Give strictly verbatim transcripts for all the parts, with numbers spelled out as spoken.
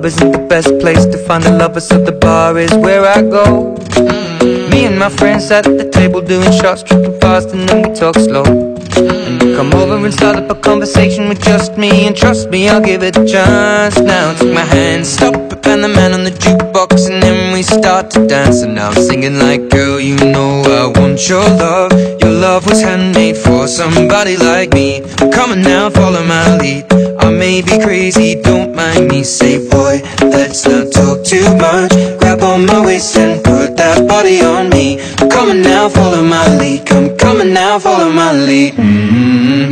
club isn't the best place to find a lover, so the bar is where I go. Me and my friends sat at the table doing shots, tripping fast, and then we talk slow. And you come over and start up a conversation with just me, and trust me, I'll give it a chance. Now take my hand, stop it, and the man on the jukebox, and then we start to dance. And now I'm singing like, girl, you know I want your love. Your love was handmade for somebody like me. Come on now, follow my lead. I may be crazy, don't mind me. Say, boy, let's not talk too much. Grab on my waist and put that body on me. Come on now, follow my lead. Come, come on now, follow my lead. mm-hmm.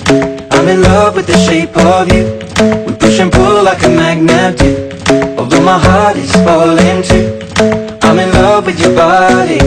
I'm in love with the shape of you. We push and pull like a magnet do. Although my heart is falling too, I'm in love with your body.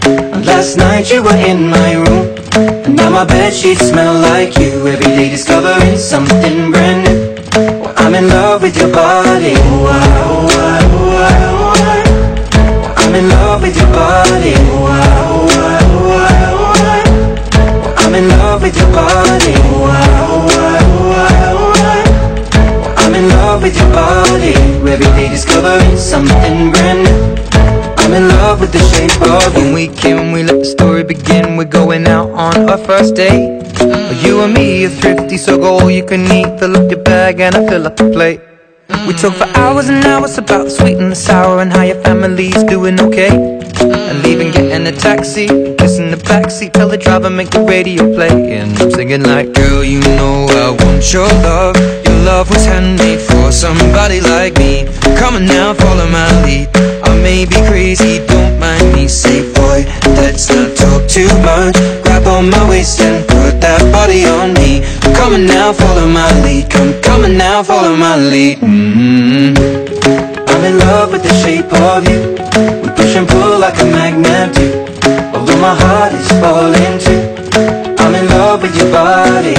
Last night you were in my room, and now my bedsheets smell like you. Every day discovering something brand new. Well, I'm in love with your body. Oh, I, oh, I, oh, I, oh, I. Well, I'm in love with your body. Oh, I, oh, I, oh, I, oh, I. Well, I'm in love with your body. Oh, I, oh, I, oh, I, oh, I. Well, I'm in love with your body. Every day discovering something brand new. I'm in love with the shape of you. When we came, we let the story begin. We're going out on our first date. You and me are thrifty, so go all you can eat. Fill up your bag and I fill up the plate. We talk for hours and hours about the sweet and the sour, and how your family's doing okay. And leaving, getting a taxi, kissing the backseat, tell the driver make the radio play. And I'm singing like, girl, you know I want your love. Your love was handmade for somebody like me. Come on now, follow my lead. I may be crazy, don't mind me. Say, boy, let's not talk too much. Grab on my waist and put that body on me. Come on now, follow my lead. Come, come on now, follow my lead. mm-hmm. I'm in love with the shape of you. We push and pull like a magnet do. Although my heart is falling too, I'm in love with your body.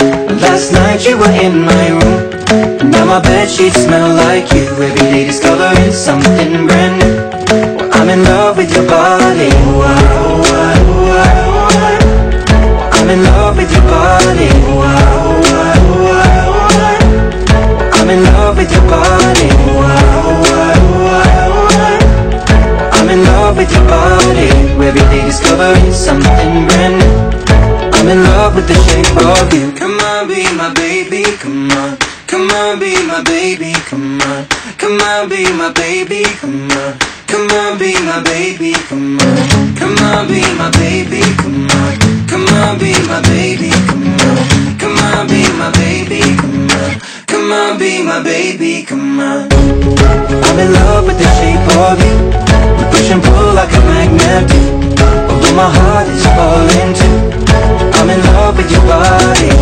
Last night you were in my room, and now my bedsheets smell like you. Every day discovering something brand new. Well, I'm in love with your body. Oh, I, oh, I, oh, I, oh, I. Well, I'm in love with your body. Oh, I, oh, I, oh, I, oh, I. Well, I'm in love with your body. Oh, I, oh, I, oh, I, oh, I. Well, I'm in love with your body. Every day discovering something brand new. I'm in love with the shape of you. Come on, be my baby, come on. Come on, be my baby, come on. Come on, be my baby, come on. Come on, be my baby, come on. Come on, be my baby, come on. Come on, be my baby, come on. Come on, be my baby, come on. Come on, be my baby, come on. I'm in love with the shape of you. We push and pull like a magnet do. Although my heart is falling too, I'm in love with your body.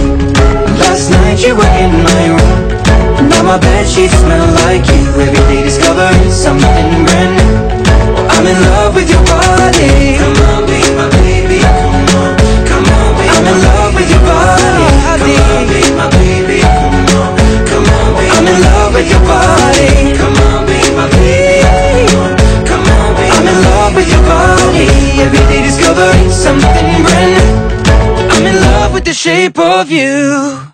Last night you were in my room, now my bedsheets smell like you. Every day discovering something brand new. I'm in love with your body. Come on, be my baby, come on. Come on, be I'm in love with your body. Come on, be my baby, come on. Come on, be I'm in love with your body. Come on, be my baby, come on. Come on, be I'm in love with your body. Every day discovering something brand new. I'm in love with the shape of you.